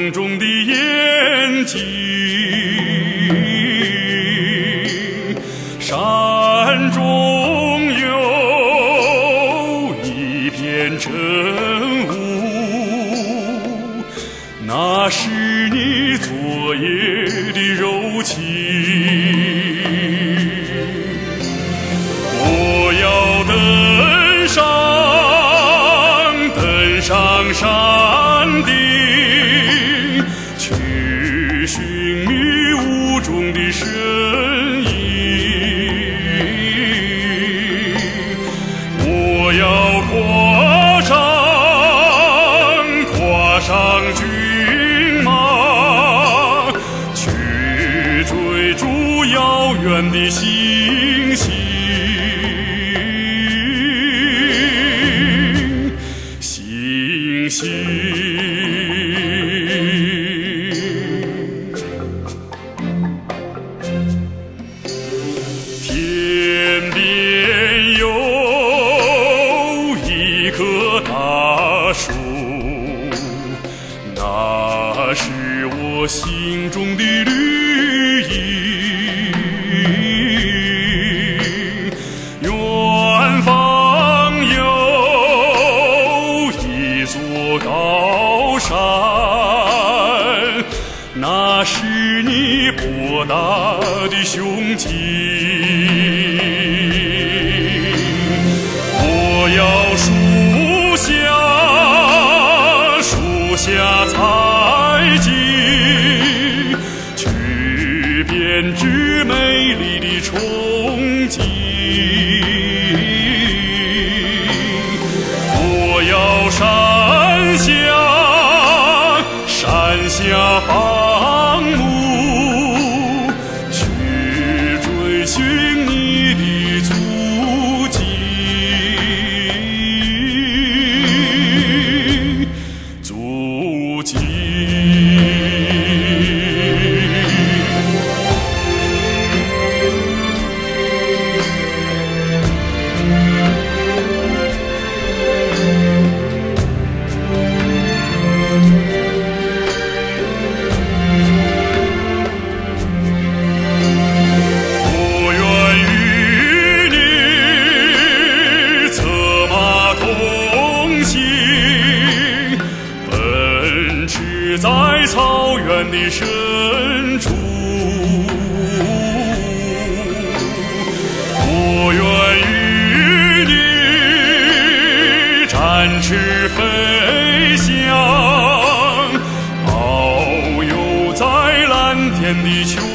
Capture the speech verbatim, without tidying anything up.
梦中的眼睛，山中有一片晨雾，那是你昨夜的柔情。我要登上，登上山顶，去寻觅雾中的身影。我要跨上，跨上骏马，去追逐遥远的星星。星星，天边有一棵大树，那是我心中的绿荫。远方有一座高山，那是你博大的胸襟。我要树下，树下采集，去编织美丽的憧憬。我要山下，山下放牧，去追寻你的足迹，足迹。在草原的深处，我愿与你展翅飞翔，遨游在蓝天的秋